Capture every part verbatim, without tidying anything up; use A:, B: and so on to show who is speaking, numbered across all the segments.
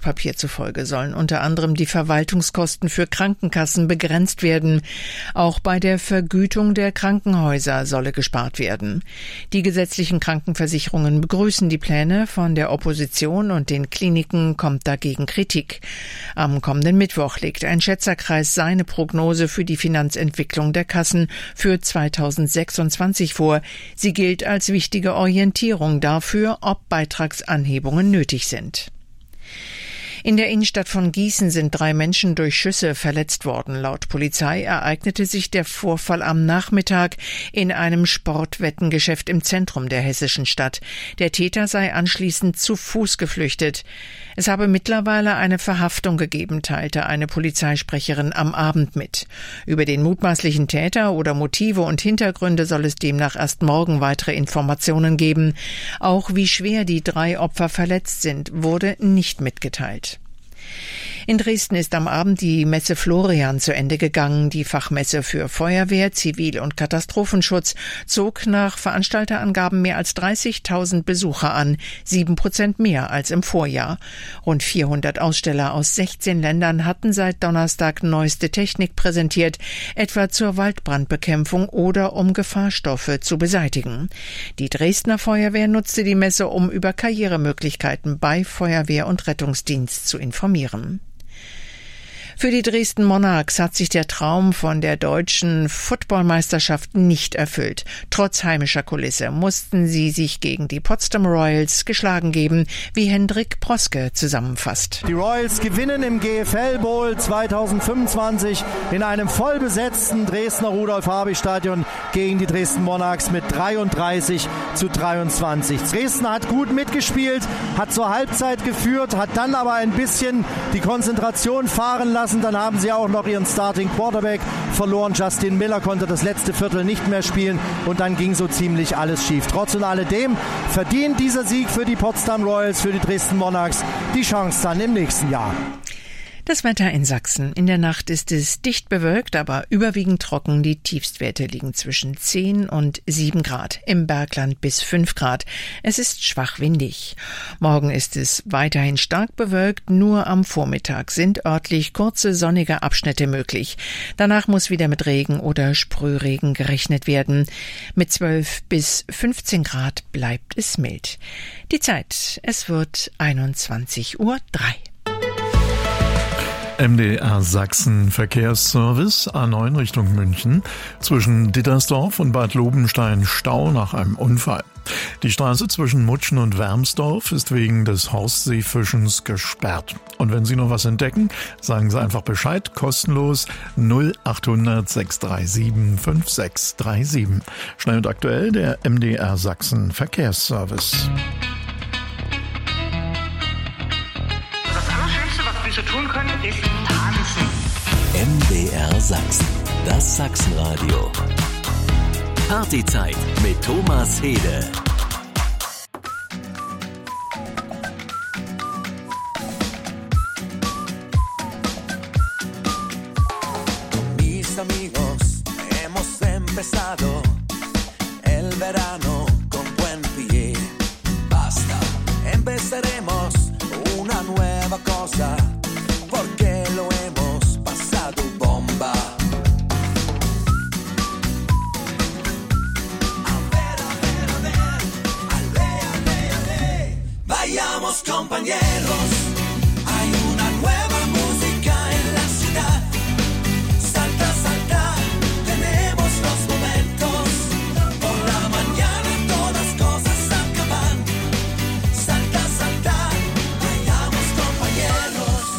A: Papier zufolge sollen unter anderem die Verwaltungskosten für Krankenkassen begrenzt werden. Auch bei der Vergütung der Krankenhäuser solle gespart werden. Die gesetzlichen Krankenversicherungen begrüßen die Pläne. Von der Opposition und den Kliniken kommt dagegen Kritik. Am kommenden Mittwoch legt ein Schätzerkreis seine Prognose für die Finanzentwicklung der Kassen für zweitausendsechsundzwanzig vor. Sie gilt als wichtige Orientierung dafür, ob Beitragsanhebungen nötig sind. In der Innenstadt von Gießen sind drei Menschen durch Schüsse verletzt worden. Laut Polizei ereignete sich der Vorfall am Nachmittag in einem Sportwettengeschäft im Zentrum der hessischen Stadt. Der Täter sei anschließend zu Fuß geflüchtet. Es habe mittlerweile eine Verhaftung gegeben, teilte eine Polizeisprecherin am Abend mit. Über den mutmaßlichen Täter oder Motive und Hintergründe soll es demnach erst morgen weitere Informationen geben. Auch wie schwer die drei Opfer verletzt sind, wurde nicht mitgeteilt. In Dresden ist am Abend die Messe Florian zu Ende gegangen. Die Fachmesse für Feuerwehr, Zivil- und Katastrophenschutz zog nach Veranstalterangaben mehr als dreißigtausend Besucher an, sieben Prozent mehr als im Vorjahr. Rund vierhundert Aussteller aus sechzehn Ländern hatten seit Donnerstag neueste Technik präsentiert, etwa zur Waldbrandbekämpfung oder um Gefahrstoffe zu beseitigen. Die Dresdner Feuerwehr nutzte die Messe, um über Karrieremöglichkeiten bei Feuerwehr und Rettungsdienst zu informieren. Für die Dresden Monarchs hat sich der Traum von der deutschen Footballmeisterschaft nicht erfüllt. Trotz heimischer Kulisse mussten sie sich gegen die Potsdam Royals geschlagen geben, wie Hendrik Proske zusammenfasst.
B: Die Royals gewinnen im G F L Bowl zweitausendfünfundzwanzig in einem vollbesetzten Dresdner Rudolf-Habich-Stadion gegen die Dresden Monarchs mit dreiunddreißig zu dreiundzwanzig. Dresden hat gut mitgespielt, hat zur Halbzeit geführt, hat dann aber ein bisschen die Konzentration fahren lassen. Dann haben sie auch noch ihren Starting Quarterback verloren. Justin Miller konnte das letzte Viertel nicht mehr spielen und dann ging so ziemlich alles schief. Trotz und alledem verdient dieser Sieg für die Potsdam Royals, für die Dresden Monarchs die Chance dann im nächsten Jahr.
A: Das Wetter in Sachsen. In der Nacht ist es dicht bewölkt, aber überwiegend trocken. Die Tiefstwerte liegen zwischen zehn und sieben Grad, im Bergland bis fünf Grad. Es ist schwach windig. Morgen ist es weiterhin stark bewölkt, nur am Vormittag sind örtlich kurze sonnige Abschnitte möglich. Danach muss wieder mit Regen oder Sprühregen gerechnet werden. Mit zwölf bis fünfzehn Grad bleibt es mild. Die Zeit, es wird einundzwanzig Uhr drei.
C: M D R Sachsen Verkehrsservice A neun Richtung München. Zwischen Dittersdorf und Bad Lobenstein Stau nach einem Unfall. Die Straße zwischen Mutschen und Wermsdorf ist wegen des Horstseefischens gesperrt. Und wenn Sie noch was entdecken, sagen Sie einfach Bescheid, kostenlos null achthundert sechs drei sieben fünf sechs drei sieben. Schnell und aktuell der M D R Sachsen Verkehrsservice.
D: zu tun können, ist tanzen.
E: M D R Sachsen, das Sachsenradio. Partyzeit mit Thomas Hede.
F: Mis amigos, hemos empezado el verano con buen pie. Basta, empezaremos una nueva cosa, porque lo hemos pasado bomba. A ver, a ver, a ver, ale, ale, ale. Vayamos compañeros, hay una nueva música en la ciudad. Salta, salta, tenemos los momentos. Por la mañana todas cosas acaban. Salta, salta, vayamos compañeros.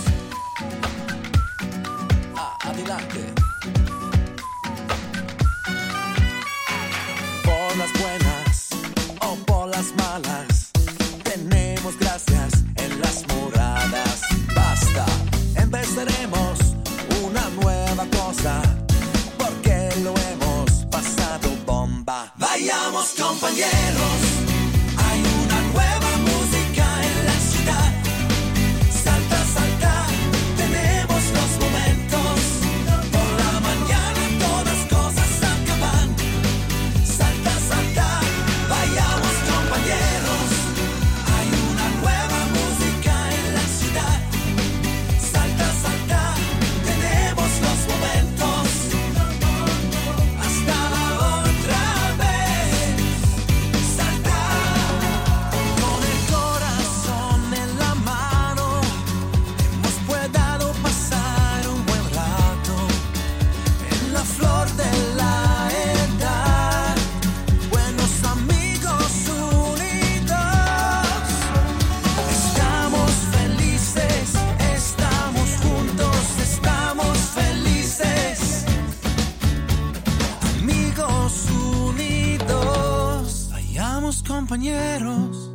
F: compañeros,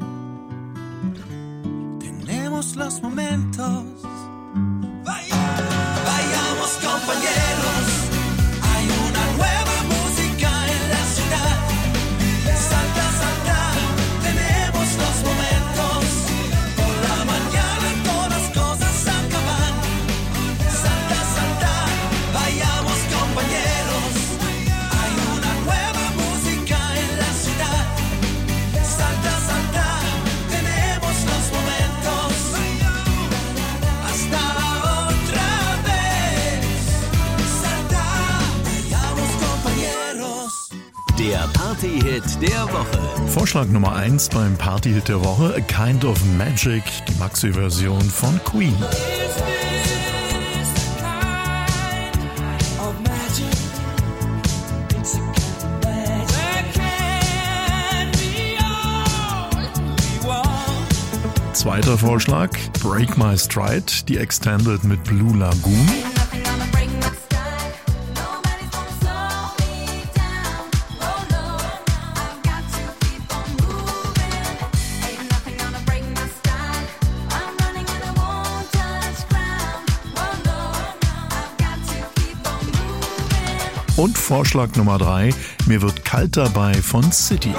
F: tenemos los momentos. Vayamos compañeros, hay una nueva música en la ciudad. Salta, salta, tenemos los momentos. Por la mañana todas cosas acaban. Salta, salta, vayamos compañeros. Hay una nueva música en la ciudad. Salta, salta, tenemos los momentos. Hasta otra vez. Salta, vayamos compañeros.
E: Der Party-Hit der Woche.
C: Vorschlag Nummer eins beim Party-Hit der Woche, A Kind of Magic, die Maxi-Version von Queen. Zweiter Vorschlag, Break My Stride, die Extended mit Blue Lagoon. Und Vorschlag Nummer drei, Mir wird kalt dabei von City.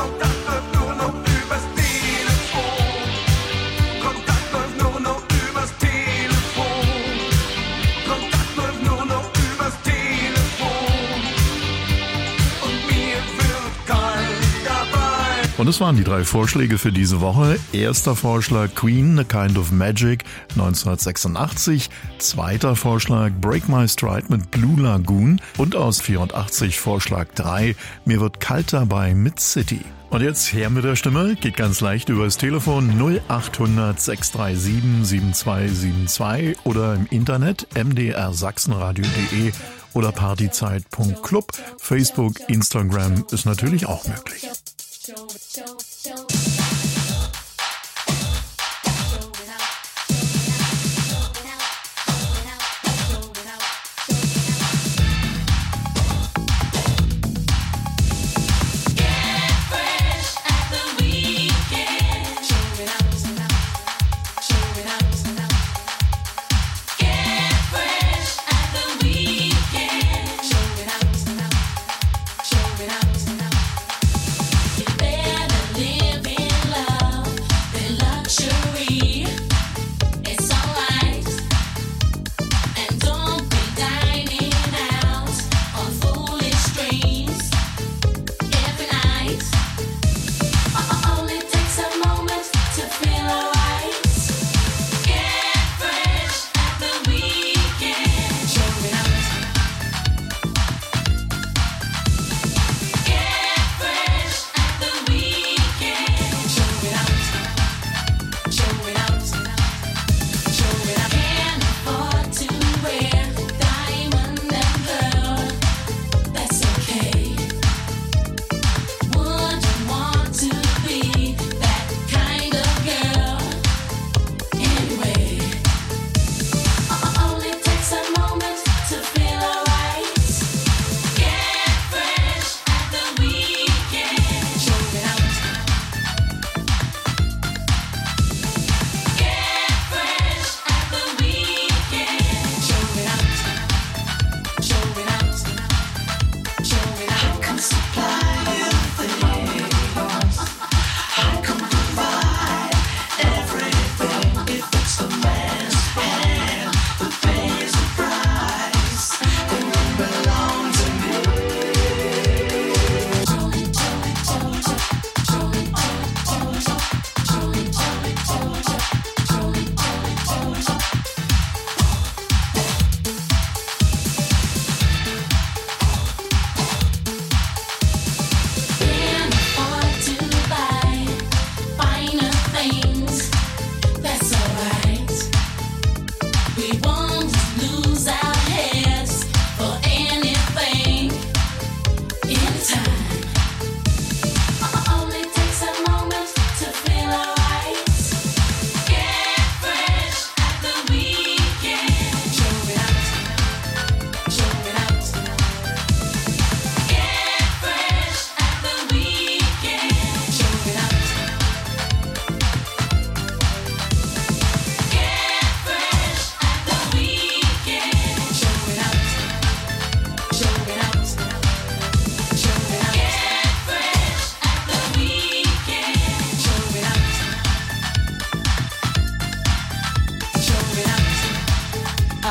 C: Und es waren die drei Vorschläge für diese Woche. Erster Vorschlag Queen, A Kind of Magic, neunzehnhundertsechsundachtzig. Zweiter Vorschlag Break My Stride mit Blue Lagoon. Und aus vierundachtzig Vorschlag drei, Mir wird kalt dabei mit City. Und jetzt her mit der Stimme, geht ganz leicht übers Telefon null achthundert sechs drei sieben sieben zwei sieben zwei oder im Internet m d r sachsenradio punkt de oder partyzeit punkt club. Facebook, Instagram ist natürlich auch möglich.
G: Show it, show it, show it. Live in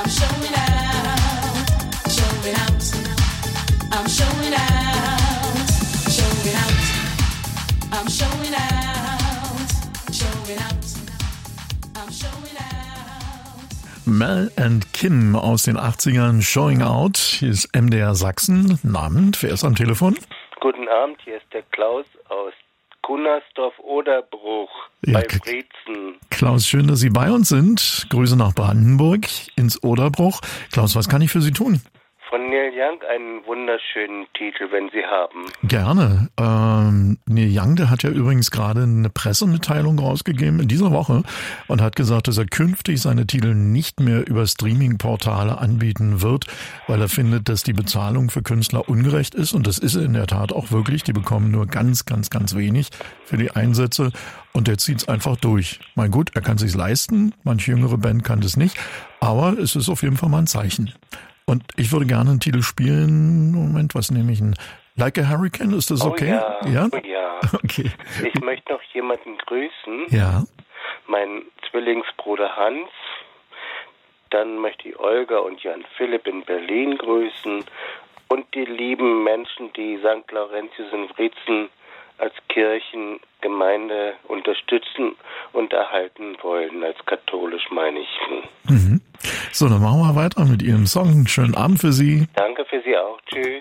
F: I'm showing out, showing out. I'm showing out, showing out. I'm showing out, showing out. I'm showing out.
C: Mel and Kim aus den achtzigern, Showing Out. Hier ist M D R Sachsen. Guten Abend, wer ist am Telefon?
H: Guten Abend, hier ist der Klaus aus Gunnersdorf-Oderbruch
C: Ja,
H: bei
C: K-
H: Brezen.
C: Klaus, schön, dass Sie bei uns sind. Grüße nach Brandenburg ins Oderbruch. Klaus, was kann ich für Sie tun?
H: Von Neil Young einen wunderschönen Titel, wenn Sie haben.
C: Gerne. Ähm, Neil Young, der hat ja übrigens gerade eine Pressemitteilung rausgegeben in dieser Woche und hat gesagt, dass er künftig seine Titel nicht mehr über Streaming-Portale anbieten wird, weil er findet, dass die Bezahlung für Künstler ungerecht ist. Und das ist in der Tat auch wirklich. Die bekommen nur ganz, ganz, ganz wenig für die Einsätze. Und der zieht es einfach durch. Mein gut, er kann es sich leisten. Manche jüngere Band kann das nicht. Aber es ist auf jeden Fall mal ein Zeichen. Und ich würde gerne einen Titel spielen. Moment, was nehme ich denn? Like a Hurricane, ist das okay?
H: Oh ja,
C: Ja?
H: oh ja.
C: Okay.
H: Ich möchte noch jemanden grüßen.
C: Ja.
H: Meinen Zwillingsbruder Hans. Dann möchte ich Olga und Jan Philipp in Berlin grüßen. Und die lieben Menschen, die Sankt Laurentius in Wriezen als Kirchengemeinde unterstützen und erhalten wollen, als katholisch meine ich.
C: Mhm. So, dann machen wir weiter mit Ihrem Song. Schönen Abend für Sie.
H: Danke für Sie auch. Tschüss.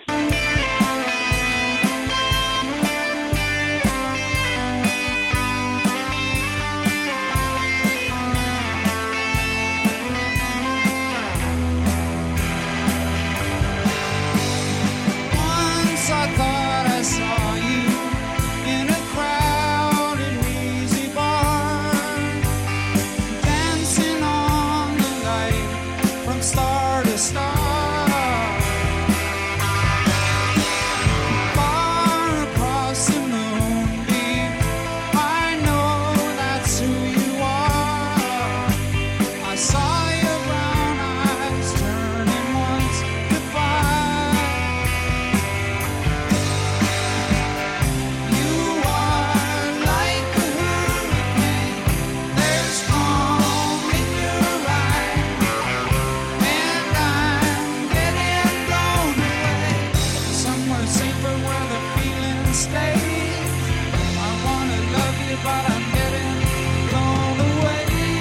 I: Once I thought I saw you in a crowded, easy bar, dancing on the light from star to star. Far across the moonbeam, I know that's who you are. I saw your brown eyes turning once goodbye. You are like a hurricane. There's calm in your eyes, and I'm getting blown away somewhere safer where the feeling stays. I wanna love you, but I'm getting blown away.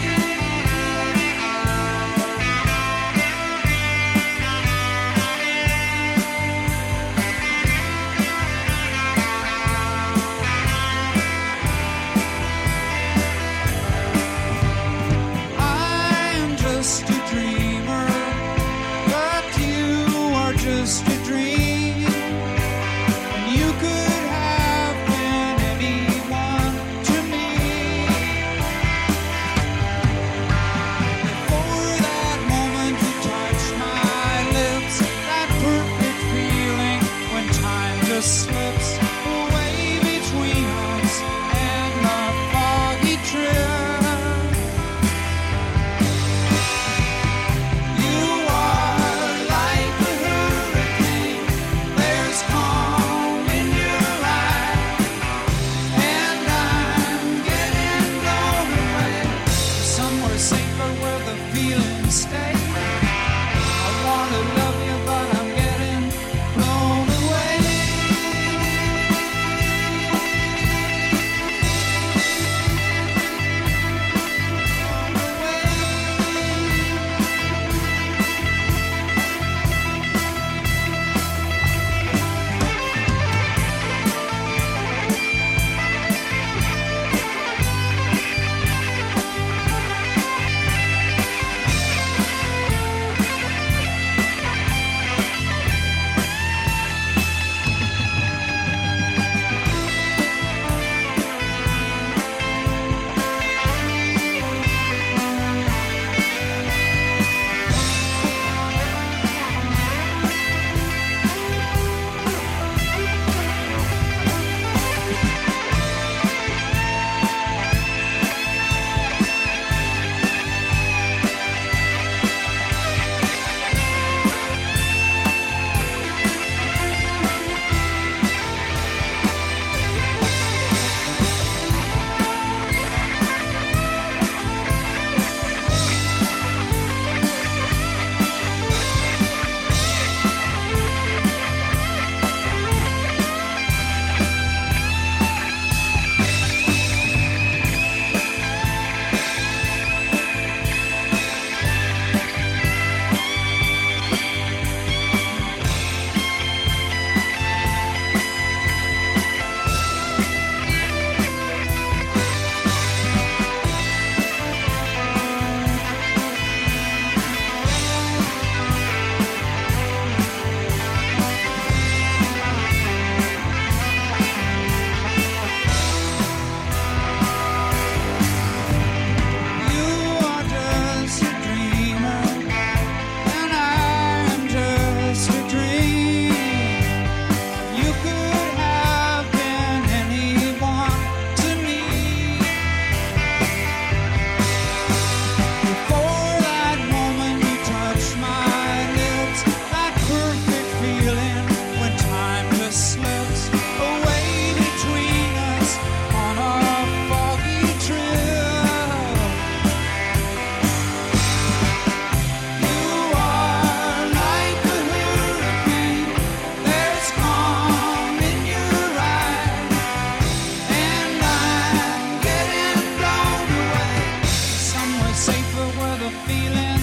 I: I am just a dreamer, but you are just a dream. And you could have been anyone to me. For that moment you touched my lips, that perfect feeling when time just slips away between us and our foggy trip. You are like a hurricane. There's calm in your eyes, and I'm getting blown away somewhere safer where the feelings stay. I wanna love you, but I'm getting blown away.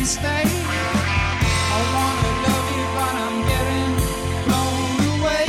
I: stay. I wanna love you, but I'm getting blown away.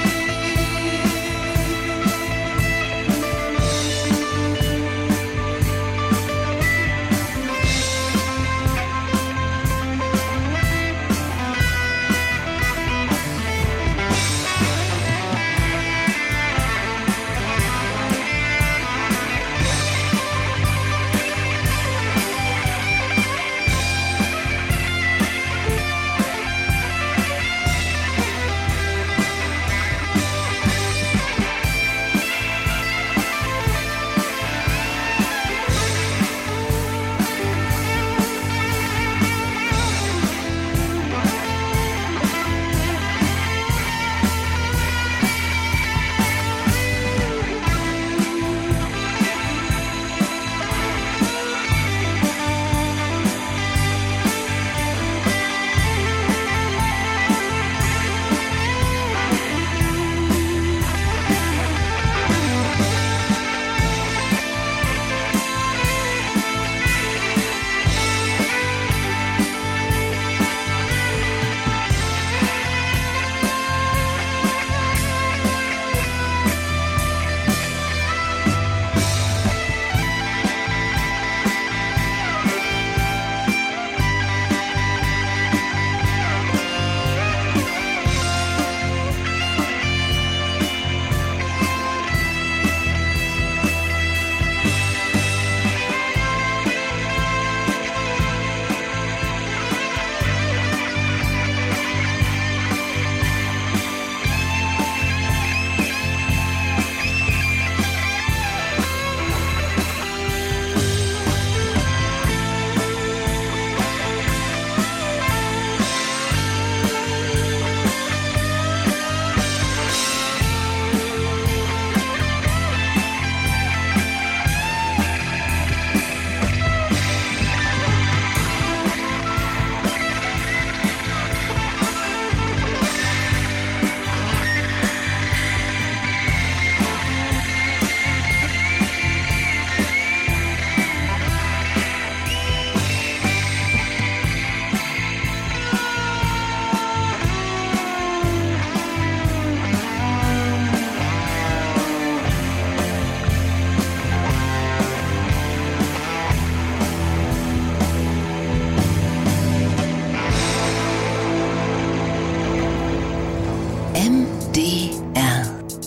J: M D R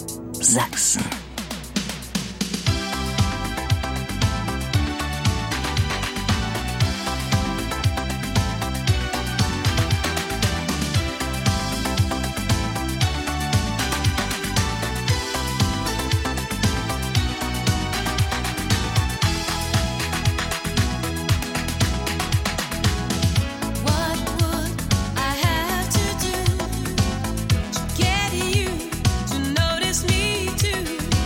J: Sachsen.
F: Get you to notice me too.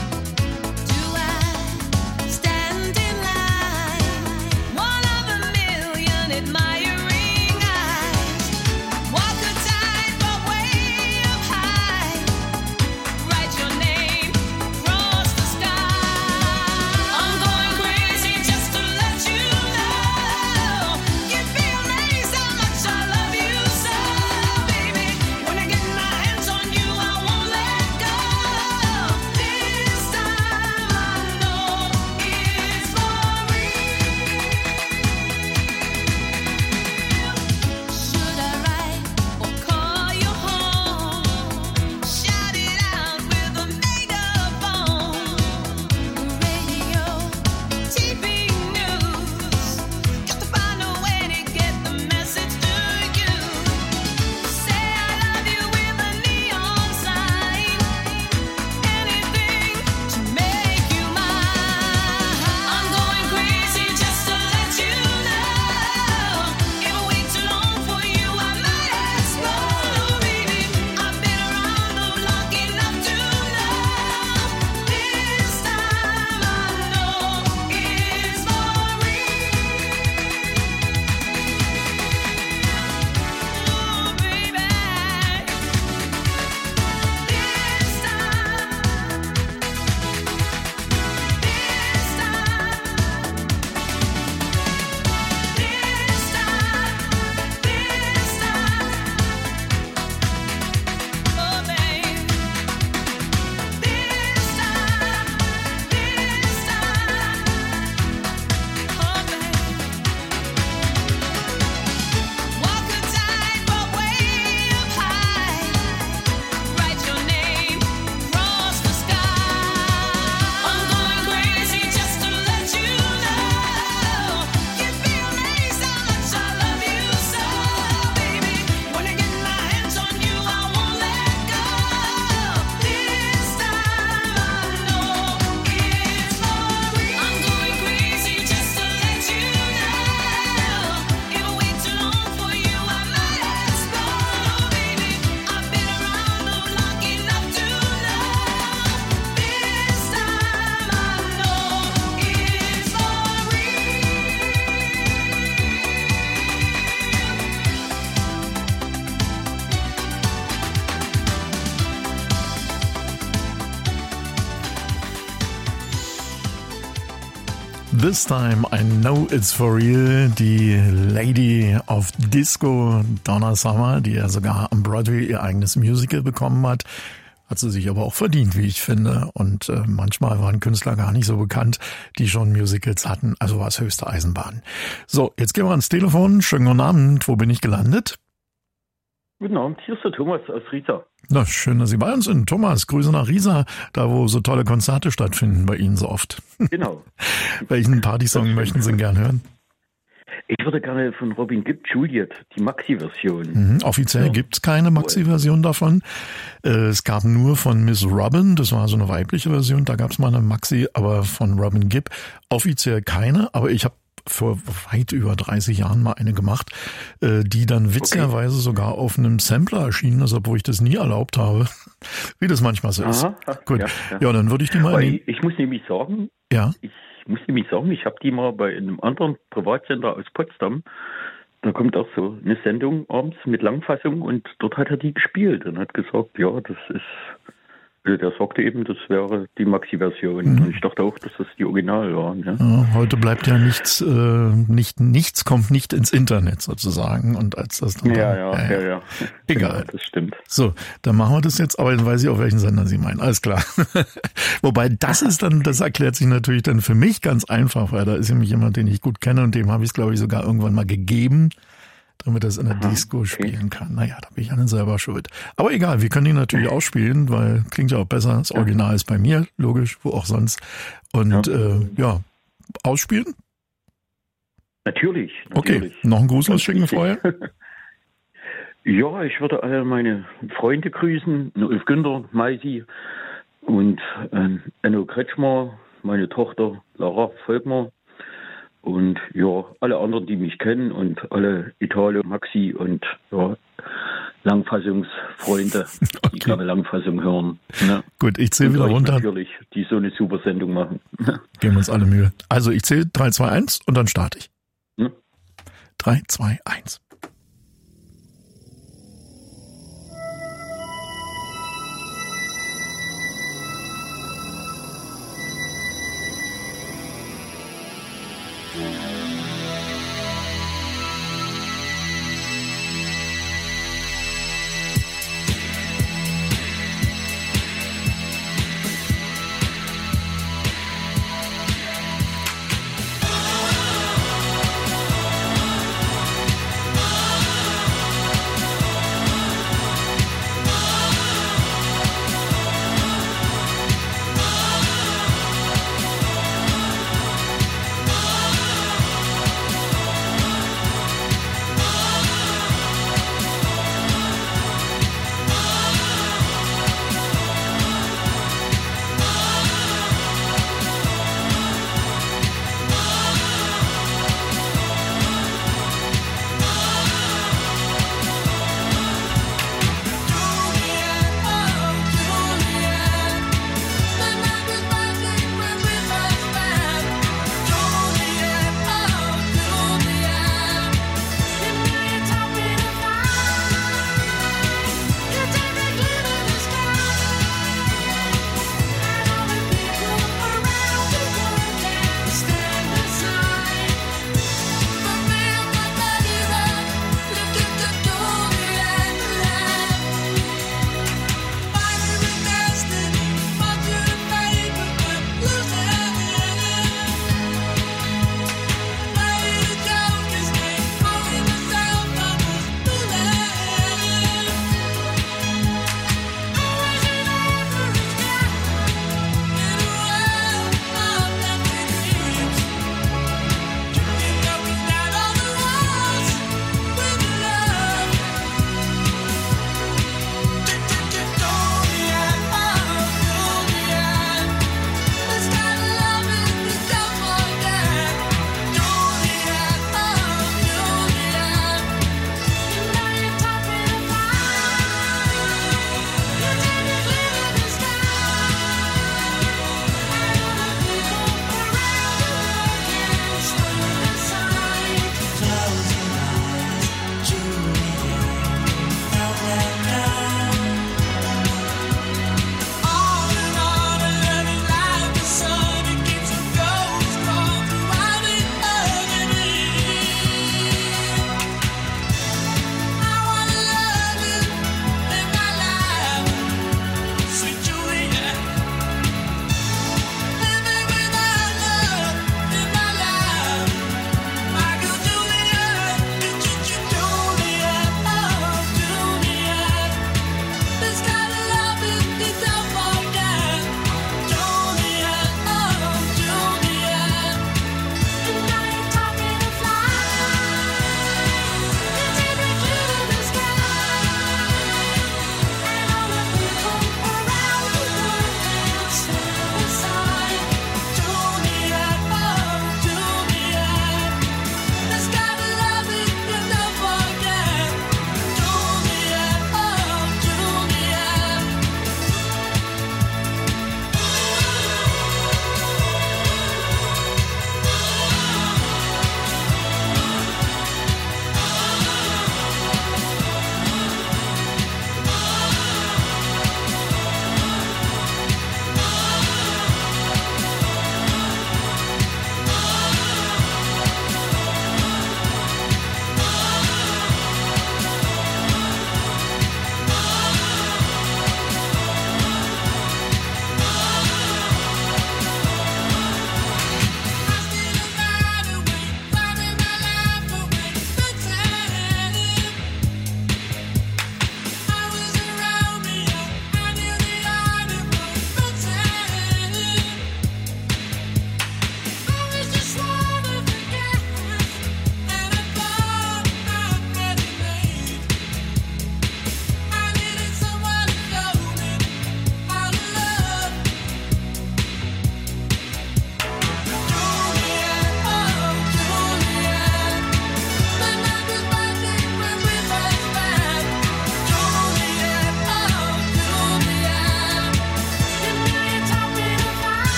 C: This time I know it's for real. Die Lady of Disco, Donna Summer, die ja sogar am Broadway ihr eigenes Musical bekommen hat. Hat sie sich aber auch verdient, wie ich finde. Und äh, manchmal waren Künstler gar nicht so bekannt, die schon Musicals hatten. Also war es höchste Eisenbahn. So, jetzt gehen wir ans Telefon. Schönen guten Abend. Wo bin ich gelandet?
K: Guten Abend, hier ist der Thomas aus Riesa.
C: Na, schön, dass Sie bei uns sind. Thomas, Grüße nach Riesa, da wo so tolle Konzerte stattfinden bei Ihnen so oft.
K: Genau.
C: Welchen Partysong möchten Sie gern hören?
K: Ich würde gerne von Robin Gibb Juliet, die Maxi-Version.
C: Mhm, offiziell
K: ja.
C: gibt's keine Maxi-Version davon. Äh, es gab nur von Miss Robin, das war so eine weibliche Version, da gab's mal eine Maxi, aber von Robin Gibb offiziell keine. Aber ich habe vor weit über dreißig Jahren mal eine gemacht, äh, die dann witzigerweise okay. sogar auf einem Sampler erschienen ist, obwohl ich das nie erlaubt habe. Wie das manchmal so ist.
K: Aha,
C: Gut,
K: ja, ja.
C: ja, dann würde ich die mal...
K: Ich, ich muss nämlich sagen,
C: ja?
K: ich muss nämlich sagen, ich habe die mal bei einem anderen Privatsender aus Potsdam, da kommt auch so eine Sendung abends mit Langfassung und dort hat er die gespielt und hat gesagt, ja, das ist... Also der sagte eben, das wäre die Maxi-Version. Mhm. Und ich dachte auch, dass das die Original waren. Ja.
C: Ja, heute bleibt ja nichts, äh, nicht, nichts kommt nicht ins Internet sozusagen. Und als das dann
K: ja,
C: dann,
K: ja,
C: äh,
K: ja, ja.
C: Egal.
K: Ja, das stimmt.
C: So, dann machen wir das jetzt, aber dann weiß ich, auf welchen Sender Sie meinen. Alles klar. Wobei, das ist dann, das erklärt sich natürlich dann für mich ganz einfach, weil da ist nämlich jemand, den ich gut kenne und dem habe ich es, glaube ich, sogar irgendwann mal gegeben, damit er es in der Aha, Disco okay. spielen kann. Naja, da bin ich an den selber schuld. Aber egal, wir können ihn natürlich auch spielen, weil klingt ja auch besser. Das Original ja. ist bei mir, logisch, wo auch sonst. Und ja, äh, ja ausspielen?
K: Natürlich, natürlich.
C: Okay, noch einen Gruß losschicken vorher?
K: Ja, ich würde alle meine Freunde grüßen. Ulf Günther, Maisi und äh, Enno Kretschmer, meine Tochter Lara Volkmar. Und ja, alle anderen, die mich kennen und alle Italo, Maxi und ja, Langfassungsfreunde, okay. die gerne Langfassung hören. Ne?
C: Gut, ich zähle wieder runter.
K: Natürlich, die so eine super Sendung machen.
C: Geben uns alle Mühe. Also ich zähle drei, zwei, eins und dann starte ich.
K: Hm?
C: drei, zwei, eins.
F: Oh,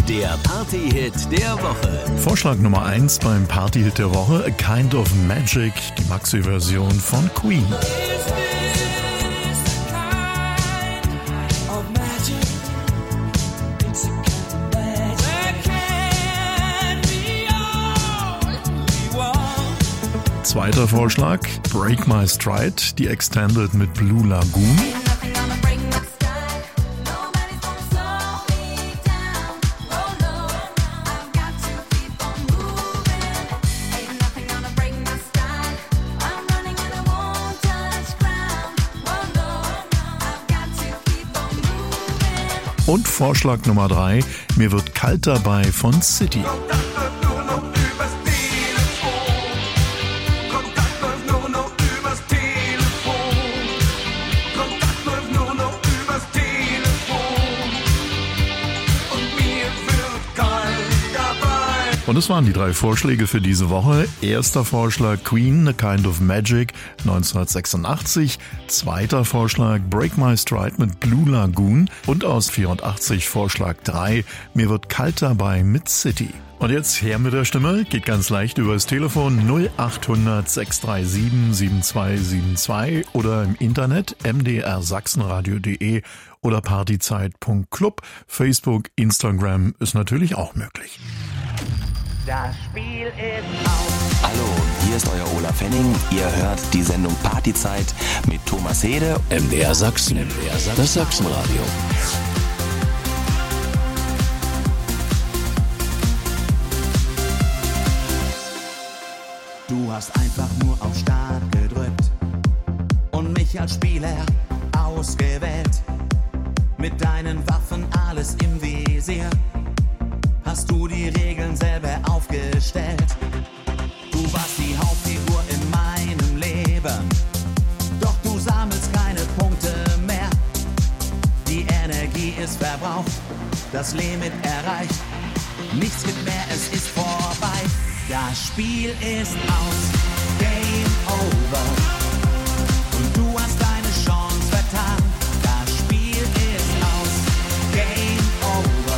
E: Der Party-Hit der Woche.
C: Vorschlag Nummer eins beim Party-Hit der Woche, A Kind of Magic, die Maxi-Version von Queen. Zweiter Vorschlag, Break My Stride, die Extended mit Blue Lagoon. Und Vorschlag Nummer drei, Mir wird kalt dabei von City. Und das waren die drei Vorschläge für diese Woche. Erster Vorschlag Queen, A Kind of Magic, neunzehnhundertsechsundachtzig. Zweiter Vorschlag Break My Stride mit Blue Lagoon. Und aus vierundachtzig Vorschlag drei, Mir wird kalt dabei mit City. Und jetzt her mit der Stimme, geht ganz leicht übers Telefon null achthundert sechs drei sieben sieben zwei sieben zwei oder im Internet m d r sachsenradio punkt de oder partyzeit punkt club. Facebook, Instagram ist natürlich auch möglich.
F: Das Spiel ist aus.
L: Hallo, hier ist euer Olaf Henning. Ihr hört die Sendung Partyzeit mit Thomas Hede.
E: M D R Sachsen, M D R Sachsen. Das Sachsenradio.
F: Du hast einfach nur auf Start gedrückt und mich als Spieler ausgewählt. Mit deinen Waffen alles im Visier. Hast du die Regeln selber aufgestellt? Du warst die Hauptfigur in meinem Leben. Doch du sammelst keine Punkte mehr. Die Energie ist verbraucht, das Limit erreicht. Nichts gibt mehr, es ist vorbei. Das Spiel ist aus, Game Over. Und du hast deine Chance vertan. Das Spiel ist aus, Game Over.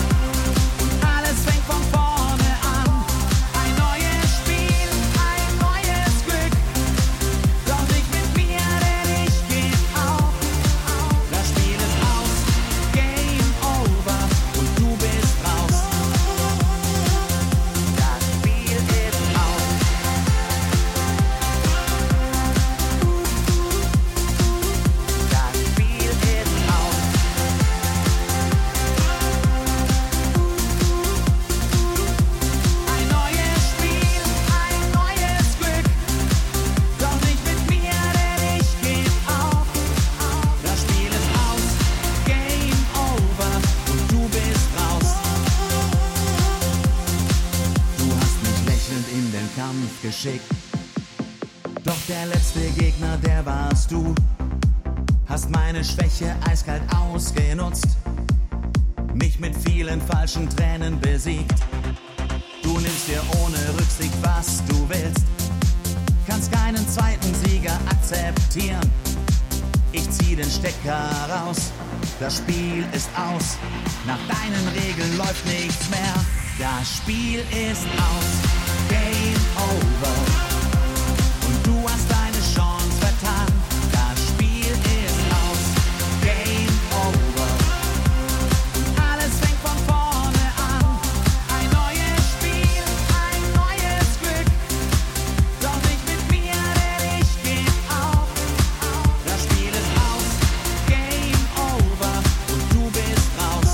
F: Geschickt. Doch der letzte Gegner, der warst du. Hast meine Schwäche eiskalt ausgenutzt. Mich mit vielen falschen Tränen besiegt. Du nimmst dir ohne Rücksicht, was du willst. Kannst keinen zweiten Sieger akzeptieren. Ich zieh den Stecker raus. Das Spiel ist aus. Nach deinen Regeln läuft nichts mehr. Das Spiel ist aus. Game over. Und du hast deine Chance vertan. Das Spiel ist aus. Game over. Und alles fängt von vorne an. Ein neues Spiel, ein neues Glück. Doch nicht mit mir, denn ich geb auf. Das Spiel ist aus. Game over. Und du bist raus.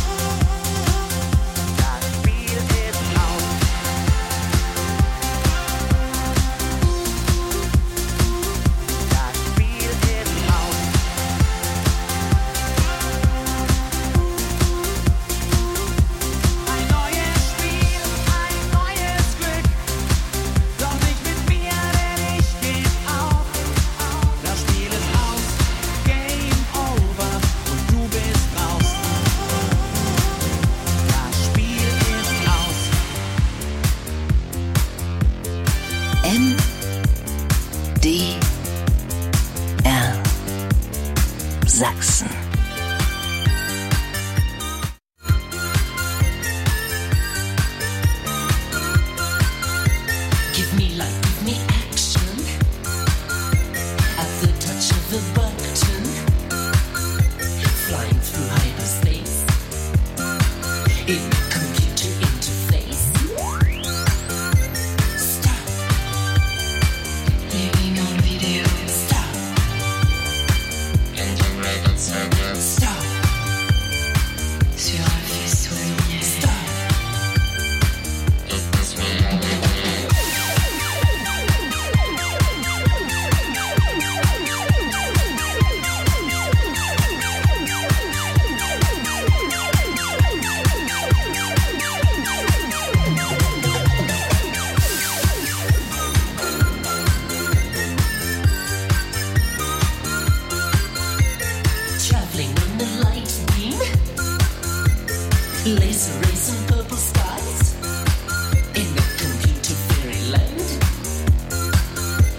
F: Das Spiel ist aus.
J: M D R Sachsen.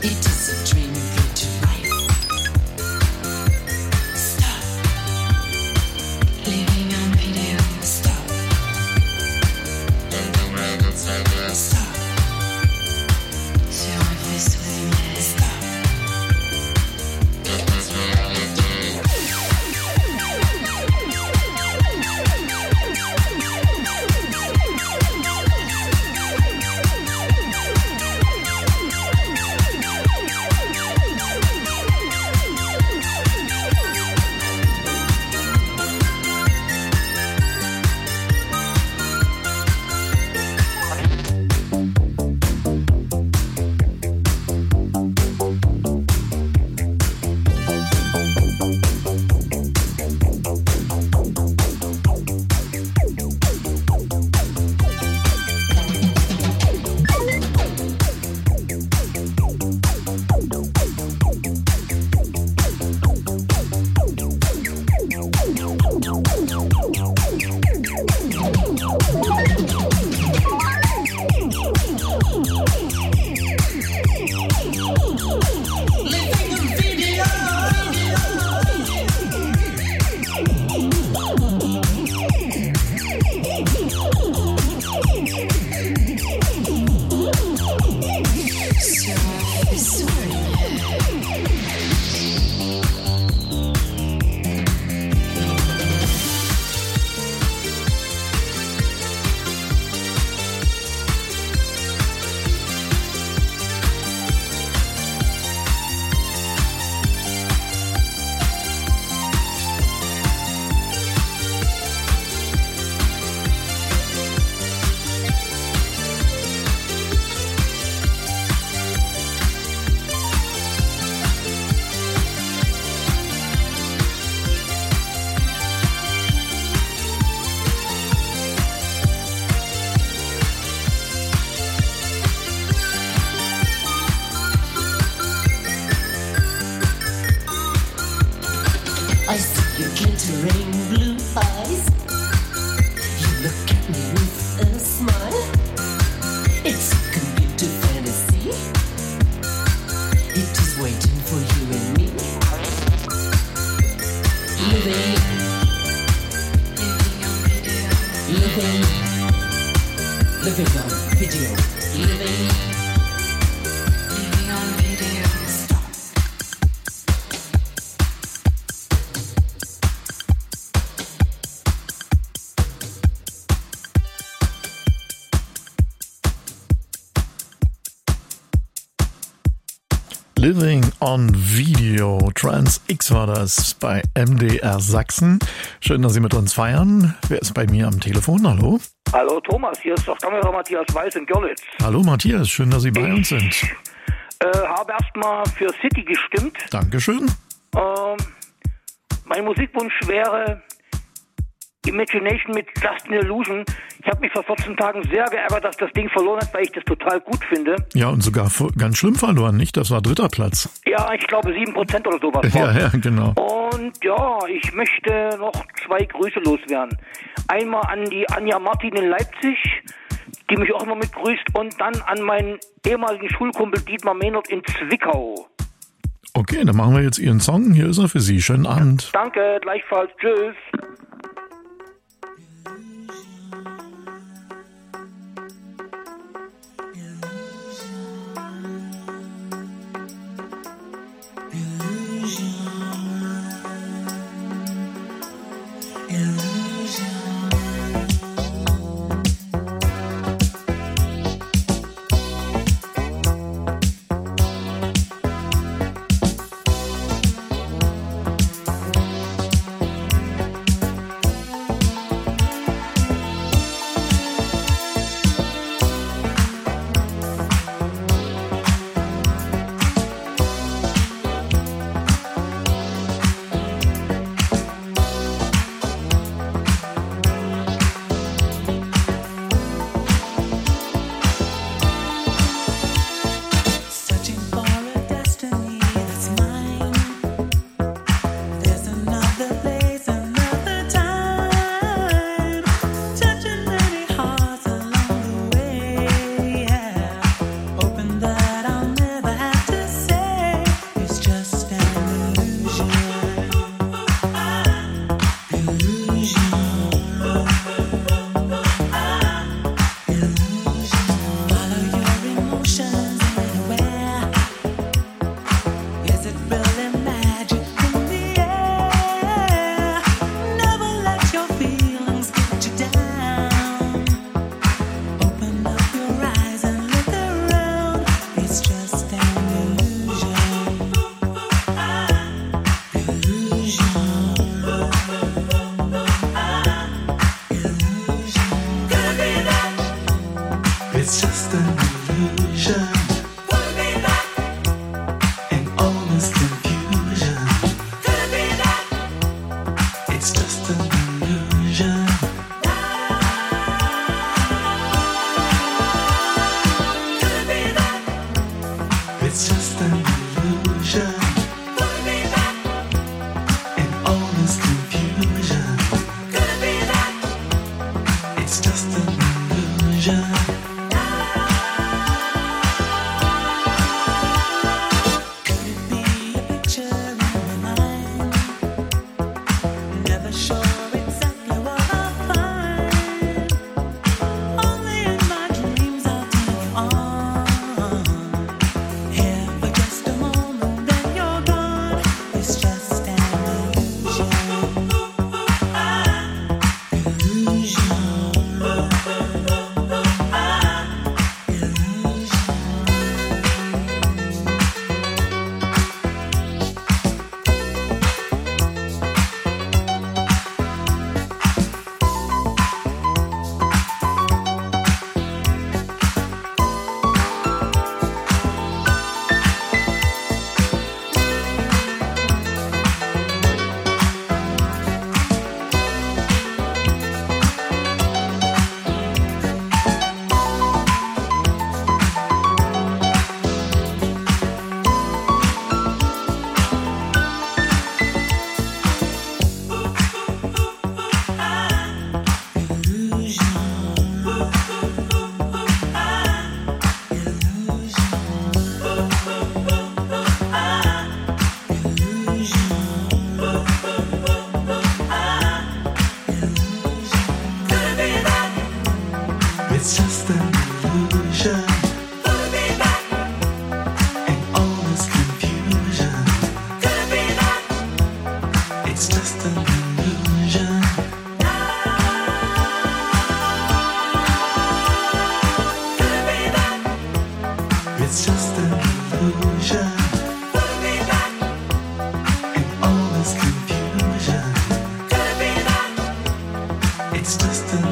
C: Living on Video. Trans X war das bei M D R Sachsen. Schön, dass Sie mit uns feiern. Wer ist bei mir am Telefon? Hallo?
M: Hallo Thomas, hier ist doch Kamera Matthias Weiß in Görlitz.
C: Hallo Matthias, schön, dass Sie bei
M: ich,
C: uns sind.
M: Äh, habe erstmal für City gestimmt.
C: Dankeschön.
M: Ähm, mein Musikwunsch wäre Imagination mit Just an Illusion. Ich habe mich vor vierzehn Tagen sehr geärgert, dass das Ding verloren hat, weil ich das total gut finde.
C: Ja, und sogar ganz schlimm verloren, nicht? Das war dritter Platz.
M: Ja, ich glaube sieben Prozent oder sowas.
C: Ja, ja, genau.
M: Und ja, ich möchte noch zwei Grüße loswerden. Einmal an die Anja Martin in Leipzig, die mich auch immer mit grüßt, und dann an meinen ehemaligen Schulkumpel Dietmar Mehnert in Zwickau.
C: Okay, dann machen wir jetzt Ihren Song. Hier ist er für Sie. Schönen Abend.
M: Danke, gleichfalls. Tschüss.
F: Illusion. just an illusion. Could it be that? In all this confusion. Could it be that? It's just an illusion. Could it be a picture in my mind? Never sure exactly what I'll find. Only in my dreams I'll take you on. Here for just a moment, then you're gone. It's just an illusion. It's just an illusion. Could it be that? In all this confusion. Could it be that? It's just an illusion. Could it be that? It's just an illusion. Could it be that? In all this confusion. Could it be that? It's just an illusion.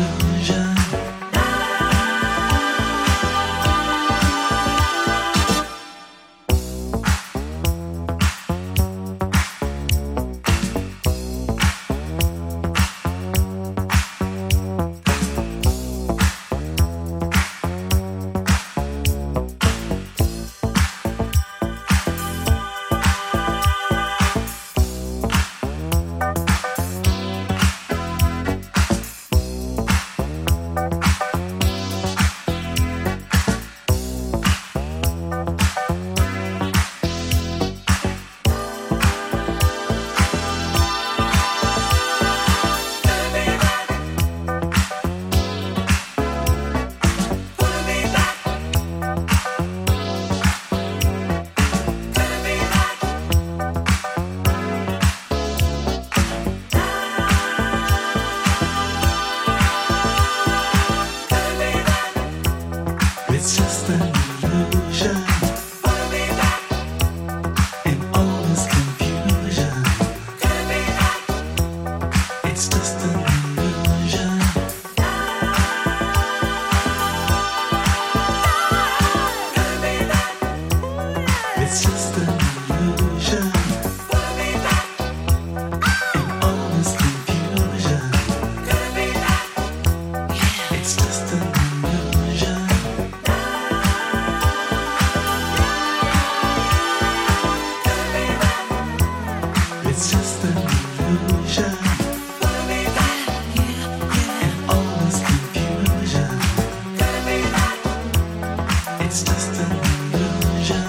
F: It's just an illusion. Could it be that? In all this confusion. Could it be that? It's just an illusion. Could it be that? It's just an illusion. Could it be that? In all this confusion. Could it be that? It's just an illusion. It's just an illusion. Could it be that? In all this confusion. Could it be that? It's just an illusion.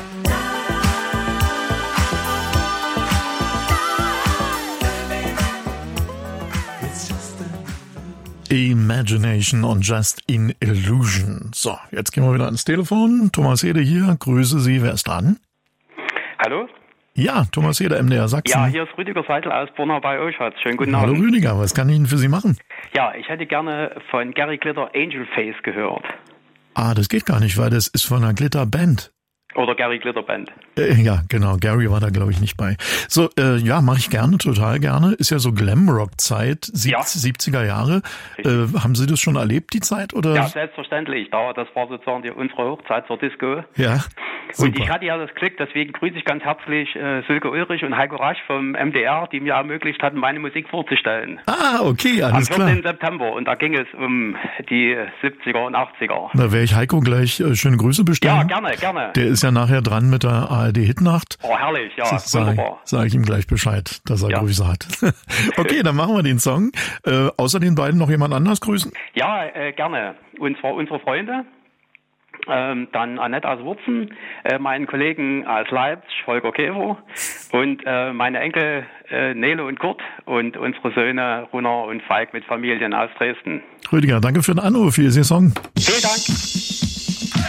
F: It's just an
C: Imagination und Just in Illusion. So, jetzt gehen wir wieder ans Telefon. Thomas Hede hier, grüße Sie. Wer ist dran?
N: Hallo?
C: Ja, Thomas Hede, M D R Sachsen.
N: Ja, hier ist Rüdiger Seidel aus Borna bei Oschatz. Schönen guten
C: Hallo
N: Abend.
C: Rüdiger, was kann ich denn für Sie machen?
N: Ja, ich hätte gerne von Gary Glitter Angel Face gehört.
C: Ah, das geht gar nicht, weil das ist von einer Glitter-Band.
N: Oder Gary Glitter Band.
C: Äh, ja, genau. Gary war da, glaube ich, nicht bei. So, äh, ja, mache ich gerne, total gerne. Ist ja so Glamrock-Zeit, sieb-
N: Ja.
C: siebziger Jahre. Äh, haben Sie das schon erlebt, die Zeit? Oder?
N: Ja, selbstverständlich. Da, das war sozusagen die, unsere Hochzeit zur Disco.
C: Ja. Super.
N: Und ich hatte ja das Glück, deswegen grüße ich ganz herzlich äh, Sülke Ulrich und Heiko Rasch vom M D R, die mir ermöglicht hatten, meine Musik vorzustellen.
C: Ah, okay, alles
N: Am
C: klar.
N: vierzehnten September. Und da ging es um die siebziger und achtziger.
C: Da werde ich Heiko gleich äh, schöne Grüße bestellen.
N: Ja, gerne, gerne.
C: Der ist ja nachher dran mit der A R D-Hitnacht.
N: Oh, herrlich, ja,
C: Sag,
N: wunderbar.
C: sag ich ihm gleich Bescheid, dass er
N: Ja.
C: Grüße hat. Okay, dann machen wir den Song. Äh, außer den beiden noch jemand anders grüßen?
N: Ja, äh, gerne. Und zwar unsere Freunde. Ähm, dann Annette aus Wurzen, äh, meinen Kollegen aus Leipzig, Volker Käfer, und äh, meine Enkel äh, Nele und Kurt und unsere Söhne Runar und Falk mit Familien aus Dresden.
C: Rüdiger, danke für den Anruf. Hier ist Ihr Song.
N: Vielen Dank.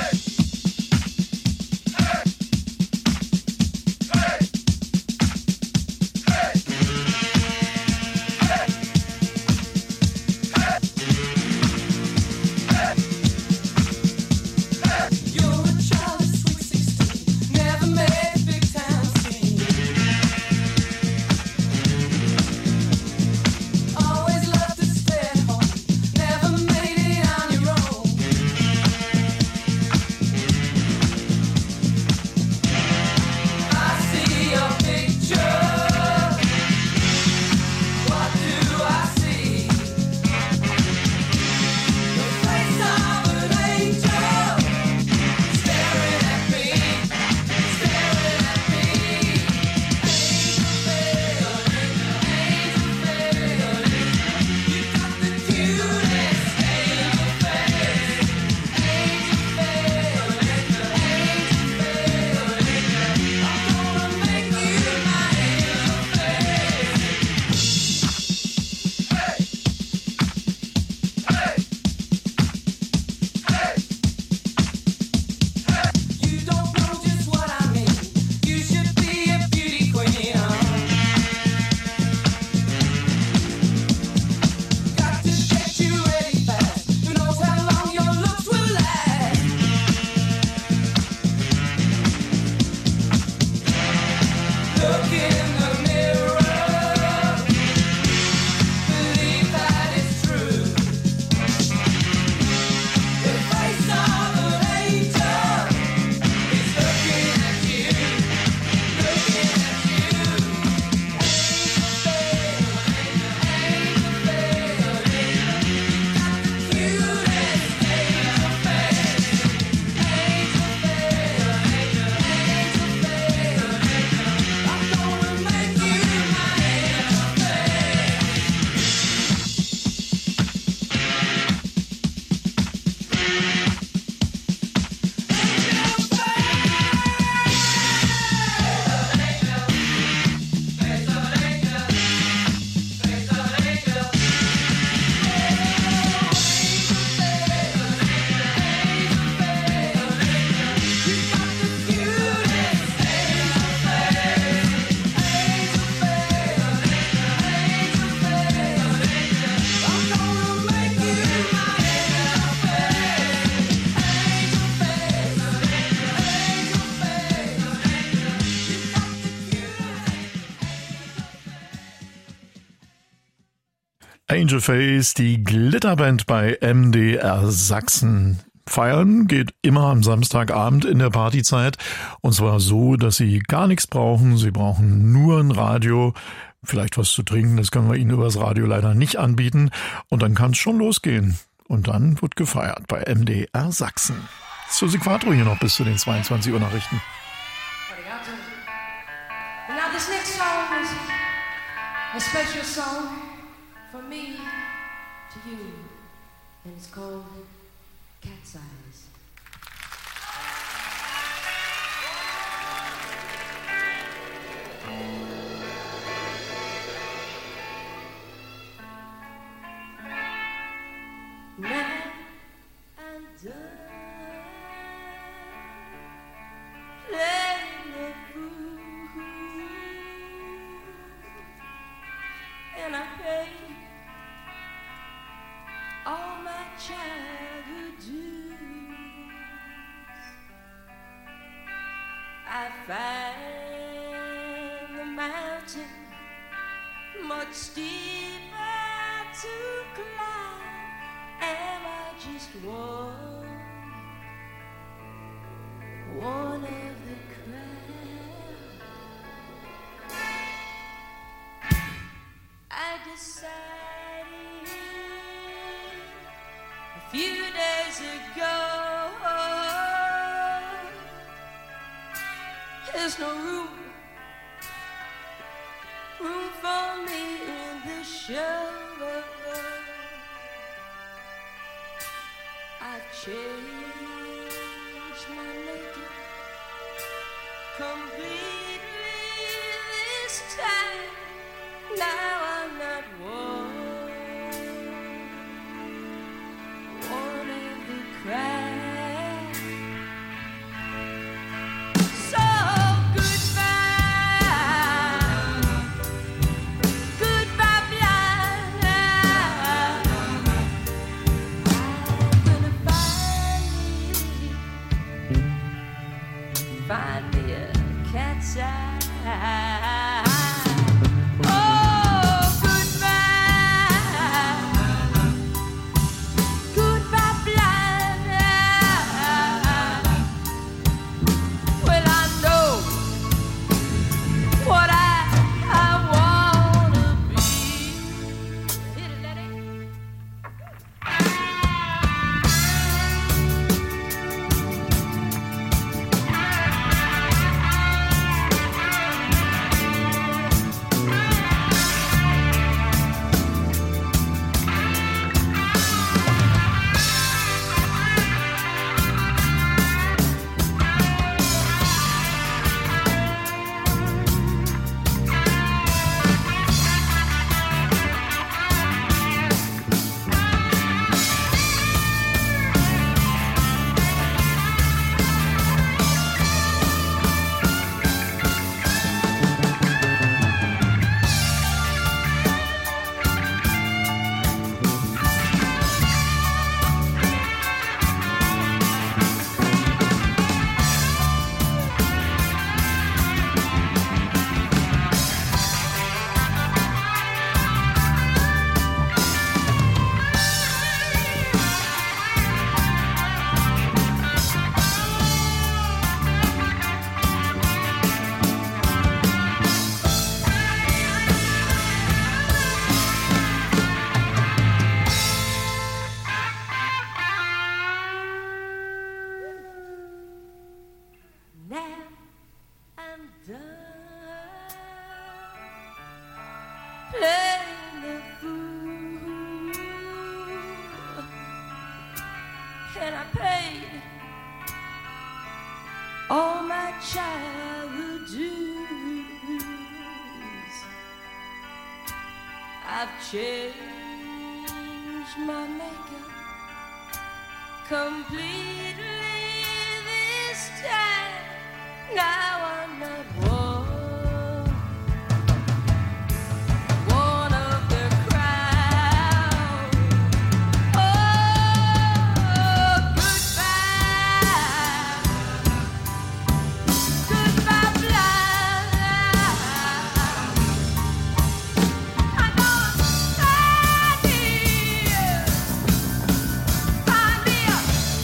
C: Angel Face, die Glitterband bei M D R Sachsen. Feiern geht immer am Samstagabend in der Partyzeit. Und zwar so, dass Sie gar nichts brauchen. Sie brauchen nur ein Radio, vielleicht was zu trinken. Das können wir Ihnen übers Radio leider nicht anbieten. Und dann kann es schon losgehen. Und dann wird gefeiert bei M D R Sachsen. Susi Quattro hier noch bis zu den zweiundzwanzig Uhr Nachrichten.
O: Now this next song is a special song from me to you, and it's called Cat's Eyes. Man and done playing the fool, and I paid all my childhood dues. I find the mountain much steeper to climb. Am I just one, one of There's no room, room for me in this show. I've changed my makeup completely this time. Now I'm not one, one of the crowd. So goodbye, goodbye blind. I'm gonna find me, find me a cat's eye. I've changed my makeup completely this time. Now I'm not one, one of the crowd. Oh, goodbye, goodbye, blind. I'm gonna find me, find me a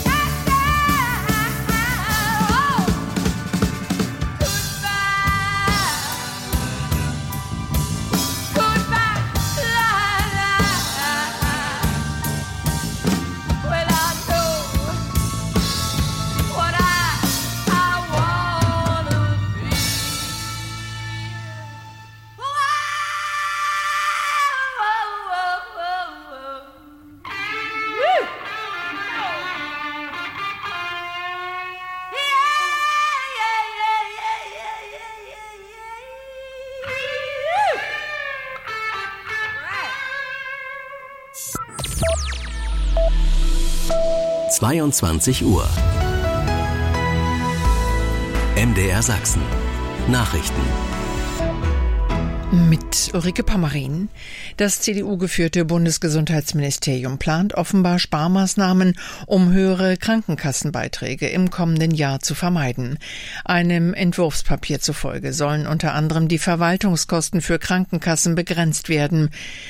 E: zweiundzwanzig Uhr. M D R Sachsen. Nachrichten.
A: Mit Ulrike Pammerin. Das C D U-geführte Bundesgesundheitsministerium plant offenbar Sparmaßnahmen, um höhere Krankenkassenbeiträge im kommenden Jahr zu vermeiden. Einem Entwurfspapier zufolge sollen unter anderem die Verwaltungskosten für Krankenkassen begrenzt werden.